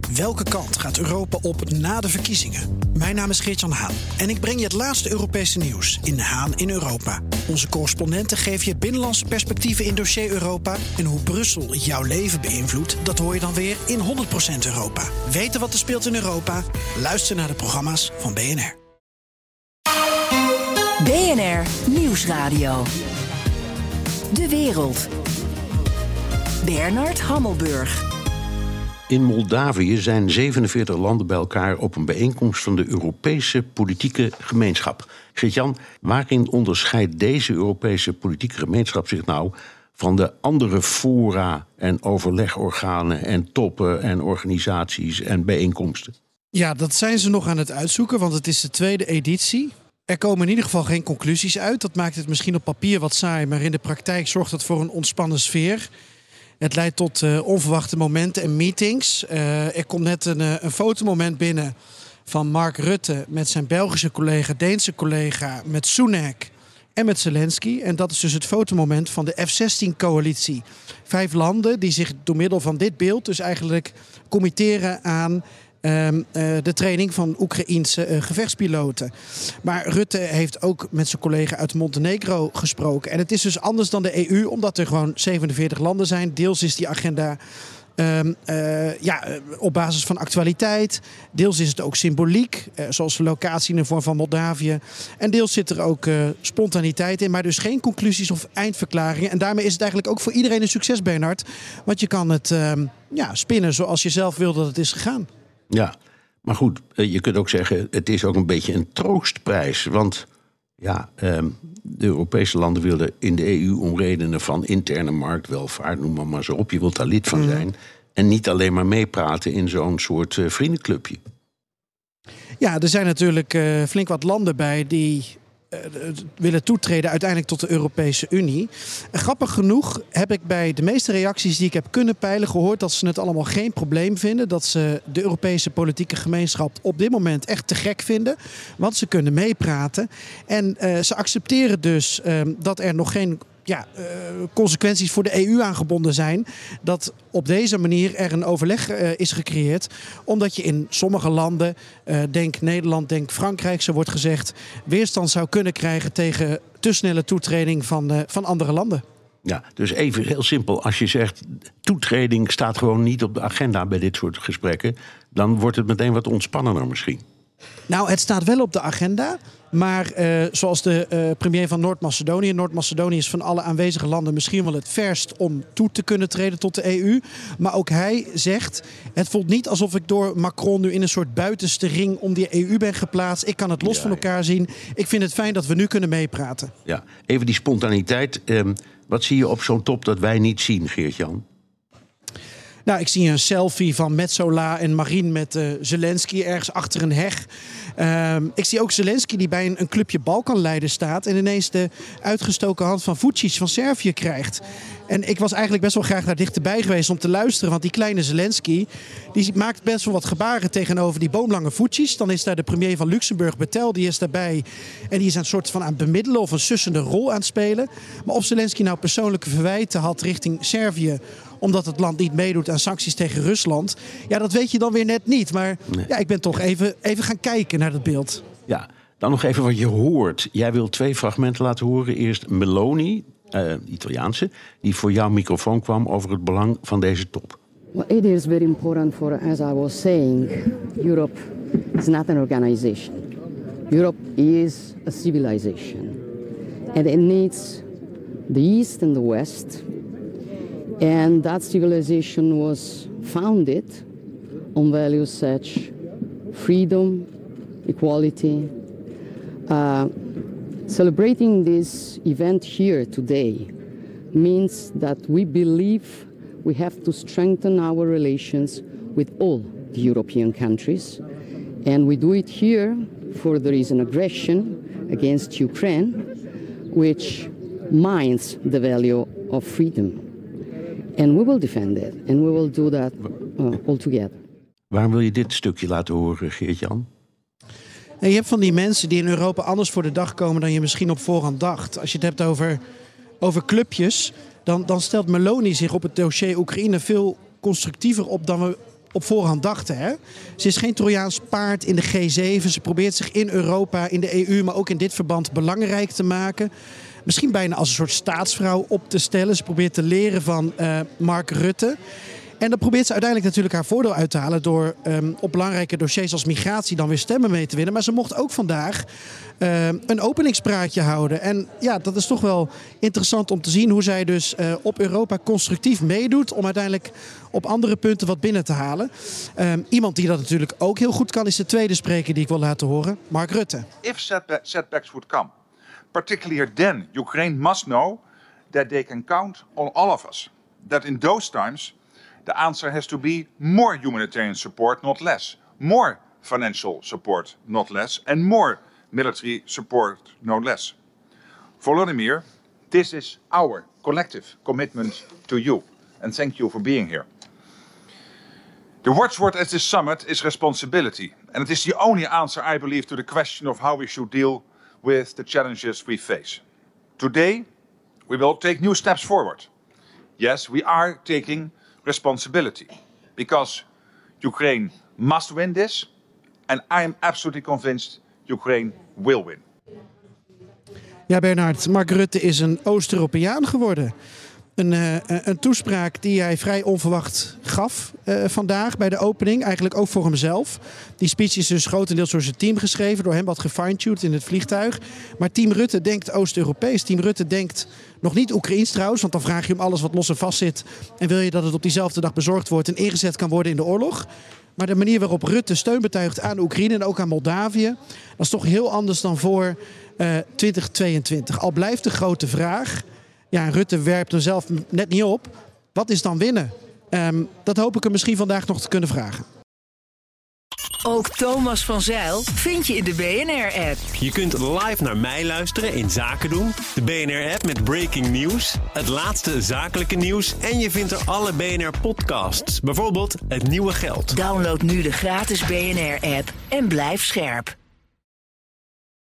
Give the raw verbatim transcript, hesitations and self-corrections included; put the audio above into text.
Welke kant gaat Europa op na de verkiezingen? Mijn naam is Geert-Jan Haan en ik breng je het laatste Europese nieuws in Haan in Europa. Onze correspondenten geven je binnenlandse perspectieven in dossier Europa. En hoe Brussel jouw leven beïnvloedt, dat hoor je dan weer in honderd procent Europa. Weten wat er speelt in Europa? Luister naar de programma's van B N R. B N R Nieuwsradio. De wereld. Bernard Hammelburg. In Moldavië zijn zevenenveertig landen bij elkaar op een bijeenkomst van de Europese politieke gemeenschap. Geert-Jan, waarin onderscheidt deze Europese politieke gemeenschap zich nou van de andere fora en overlegorganen en toppen en organisaties en bijeenkomsten? Ja, dat zijn ze nog aan het uitzoeken, want het is de tweede editie. Er komen in ieder geval geen conclusies uit. Dat maakt het misschien op papier wat saai, maar in de praktijk zorgt het voor een ontspannen sfeer. Het leidt tot uh, onverwachte momenten en meetings. Uh, er komt net een, uh, een fotomoment binnen van Mark Rutte met zijn Belgische collega, Deense collega, met Sunak en met Zelensky. En dat is dus het fotomoment van de F zestien-coalitie. Vijf landen die zich door middel van dit beeld dus eigenlijk committeren aan Um, uh, de training van Oekraïense uh, gevechtspiloten. Maar Rutte heeft ook met zijn collega uit Montenegro gesproken. En het is dus anders dan de E U, omdat er gewoon zevenenveertig landen zijn. Deels is die agenda um, uh, ja, op basis van actualiteit. Deels is het ook symboliek, uh, zoals de locatie in de vorm van Moldavië. En deels zit er ook uh, spontaniteit in, maar dus geen conclusies of eindverklaringen. En daarmee is het eigenlijk ook voor iedereen een succes, Bernard. Want je kan het um, ja, spinnen zoals je zelf wil dat het is gegaan. Ja, maar goed, je kunt ook zeggen, het is ook een beetje een troostprijs. Want ja, de Europese landen willen in de E U om redenen van interne marktwelvaart, noem maar, maar zo op, je wilt daar lid van zijn. Mm. En niet alleen maar meepraten in zo'n soort uh, vriendenclubje. Ja, er zijn natuurlijk uh, flink wat landen bij die uh, willen toetreden uiteindelijk tot de Europese Unie. Uh, grappig genoeg heb ik bij de meeste reacties die ik heb kunnen peilen gehoord dat ze het allemaal geen probleem vinden. Dat ze de Europese politieke gemeenschap op dit moment echt te gek vinden. Want ze kunnen meepraten. En uh, ze accepteren dus uh, dat er nog geen ja, uh, consequenties voor de E U aangebonden zijn. Dat op deze manier er een overleg uh, is gecreëerd. Omdat je in sommige landen, uh, denk Nederland, denk Frankrijk, zo wordt gezegd, weerstand zou kunnen krijgen tegen te snelle toetreding van, uh, van andere landen. Ja, dus even heel simpel. Als je zegt, toetreding staat gewoon niet op de agenda bij dit soort gesprekken, dan wordt het meteen wat ontspannender misschien. Nou, het staat wel op de agenda. Maar uh, zoals de uh, premier van Noord-Macedonië. Noord-Macedonië is van alle aanwezige landen misschien wel het verst om toe te kunnen treden tot de E U. Maar ook hij zegt, het voelt niet alsof ik door Macron nu in een soort buitenste ring om die E U ben geplaatst. Ik kan het los ja, van elkaar ja. zien. Ik vind het fijn dat we nu kunnen meepraten. Ja, even die spontaniteit. Um, wat zie je op zo'n top dat wij niet zien, Geert-Jan? Nou, ik zie een selfie van Metsola en Marine met uh, Zelensky ergens achter een heg. Uh, ik zie ook Zelensky die bij een, een clubje Balkanleiders staat en ineens de uitgestoken hand van Vučić van Servië krijgt. En ik was eigenlijk best wel graag daar dichterbij geweest om te luisteren. Want die kleine Zelensky die maakt best wel wat gebaren tegenover die boomlange Vučić. Dan is daar de premier van Luxemburg, Bettel, die is daarbij. En die is een soort van aan het bemiddelen of een sussende rol aan het spelen. Maar of Zelensky nou persoonlijke verwijten had richting Servië, omdat het land niet meedoet aan sancties tegen Rusland, ja, dat weet je dan weer net niet. Maar nee. ja, ik ben toch even, even gaan kijken naar dat beeld. Ja, dan nog even wat je hoort. Jij wil twee fragmenten laten horen. Eerst Meloni, uh, Italiaanse, die voor jouw microfoon kwam over het belang van deze top. Well, it is very important for, as I was saying, Europe is not an organization. Europe is a civilization. And it needs the East and the West. And that civilization was founded on values such freedom, equality. Uh, celebrating this event here today means that we believe we have to strengthen our relations with all the European countries. And we do it here for there is an aggression against Ukraine, which mines the value of freedom. And we will defend it. And we will do that uh, all together. Waarom wil je dit stukje laten horen, Geert-Jan? En je hebt van die mensen die in Europa anders voor de dag komen dan je misschien op voorhand dacht. Als je het hebt over, over clubjes, dan, dan stelt Meloni zich op het dossier Oekraïne veel constructiever op dan we op voorhand dachten. Hè? Ze is geen Trojaans paard in de G zeven. Ze probeert zich in Europa, in de E U, maar ook in dit verband belangrijk te maken. Misschien bijna als een soort staatsvrouw op te stellen. Ze probeert te leren van uh, Mark Rutte. En dan probeert ze uiteindelijk natuurlijk haar voordeel uit te halen door um, op belangrijke dossiers als migratie dan weer stemmen mee te winnen. Maar ze mocht ook vandaag uh, een openingspraatje houden. En ja, dat is toch wel interessant om te zien hoe zij dus uh, op Europa constructief meedoet om uiteindelijk op andere punten wat binnen te halen. Um, iemand die dat natuurlijk ook heel goed kan is de tweede spreker die ik wil laten horen, Mark Rutte. If setback, setbacks would come, particularly then, Ukraine must know that they can count on all of us. That in those times the answer has to be more humanitarian support, not less. More financial support, not less. And more military support, no less. Volodymyr, this is our collective commitment to you. And thank you for being here. The watchword at this summit is responsibility. And it is the only answer, I believe, to the question of how we should deal with the challenges we face. Today, we will take new steps forward. Yes, we are taking responsibility because Ukraine must win this, and I am absolutely convinced Ukraine will win. Ja, Bernard, Mark Rutte is een Oost-Europeaan geworden. Een, uh, een toespraak die hij vrij onverwacht gaf uh, vandaag bij de opening. Eigenlijk ook voor hemzelf. Die speech is dus grotendeels door zijn team geschreven. Door hem wat gefine-tuned in het vliegtuig. Maar Team Rutte denkt Oost-Europees. Team Rutte denkt nog niet Oekraïens trouwens. Want dan vraag je hem alles wat los en vast zit. En wil je dat het op diezelfde dag bezorgd wordt en ingezet kan worden in de oorlog. Maar de manier waarop Rutte steun betuigt aan Oekraïne en ook aan Moldavië. Dat is toch heel anders dan voor uh, twintig tweeëntwintig. Al blijft de grote vraag. Ja, Rutte werpt er zelf net niet op. Wat is dan winnen? Um, dat hoop ik hem misschien vandaag nog te kunnen vragen. Ook Thomas van Zijl vind je in de B N R-app. Je kunt live naar mij luisteren in Zaken doen. De B N R-app met breaking news. Het laatste zakelijke nieuws. En je vindt er alle B N R-podcasts. Bijvoorbeeld Het Nieuwe Geld. Download nu de gratis B N R-app en blijf scherp.